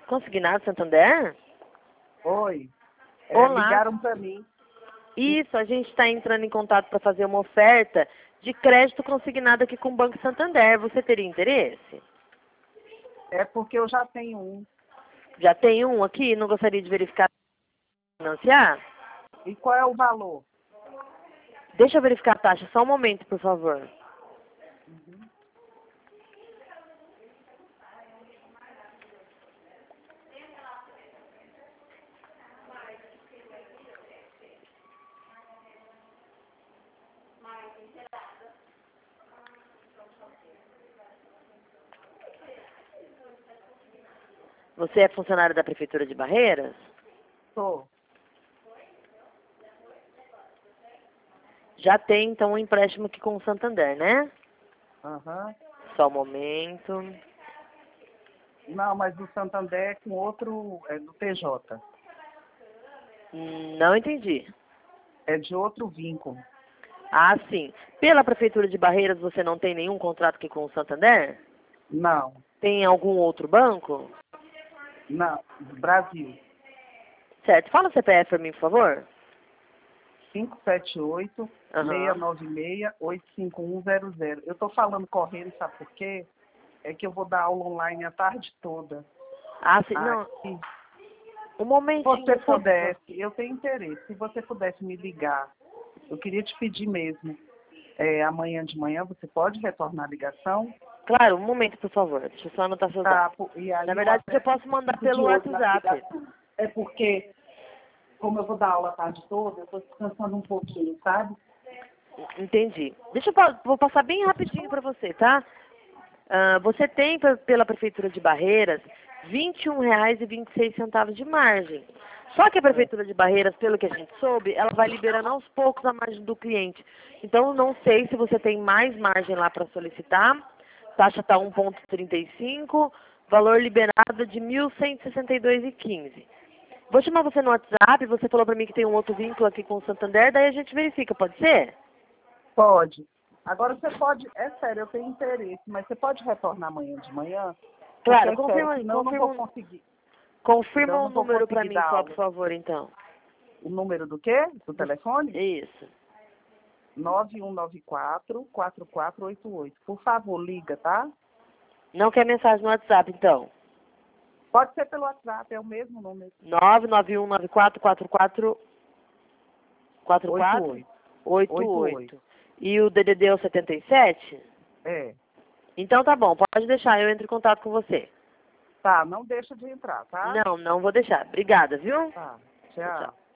Consignado Santander? Oi. Olá. Ligaram para mim. Isso, a gente está entrando em contato para fazer uma oferta de crédito consignado aqui com o Banco Santander. Você teria interesse? É porque eu já tenho um. Já tem um aqui? Não gostaria de verificar financiar? E qual é o valor? Deixa eu verificar a taxa, só um momento, por favor. Você é funcionário da Prefeitura de Barreiras? Sou. Já tem, então, um empréstimo aqui com o Santander, né? Aham. Só um momento. Não, mas do Santander é com outro, é do TJ. Não entendi. É de outro vínculo. Ah, sim. Pela Prefeitura de Barreiras, você não tem nenhum contrato aqui com o Santander? Não. Tem algum outro banco? Não. Brasil. Certo. Fala o CPF para mim, por favor. 578-696-85100. Eu estou falando correndo, sabe por quê? É que eu vou dar aula online a tarde toda. Ah, sim. Não. Se Um momentinho. você Só, pudesse, eu tenho interesse, se você pudesse me ligar, eu queria te pedir mesmo, amanhã de manhã, você pode retornar a ligação? Claro, um momento, por favor. Deixa eu só anotar seus dados. E aí Na verdade, eu posso mandar pelo WhatsApp. É porque, como eu vou dar aula a tarde toda, eu estou descansando um pouquinho, sabe? Entendi. Vou passar bem rapidinho para você, tá? Você tem pela Prefeitura de Barreiras R$ 21,26 de margem. Só que a Prefeitura de Barreiras, pelo que a gente soube, ela vai liberando aos poucos a margem do cliente. Então, não sei se você tem mais margem lá para solicitar. Taxa está 1,35, valor liberado de R$ 1.162,15. Vou chamar você no WhatsApp, você falou para mim que tem um outro vínculo aqui com o Santander, daí a gente verifica, pode ser? Pode. Agora você pode, é sério, eu tenho interesse, mas você pode retornar amanhã de manhã? Claro, Porque é sério, senão eu não vou conseguir. Confirma Senão eu o não vou número para conseguir mim dar só, aula. por favor, então. O número do quê? Do telefone? Isso. 9194-4488. Por favor, liga, tá? Não quer mensagem no WhatsApp, então? Pode ser pelo WhatsApp, é o mesmo número. 991944488. E o DDD é o 77? É. Então tá bom, pode deixar, eu entro em contato com você. Tá, não deixa de entrar, tá? Não vou deixar. Obrigada, viu? Tá, Tchau. tchau.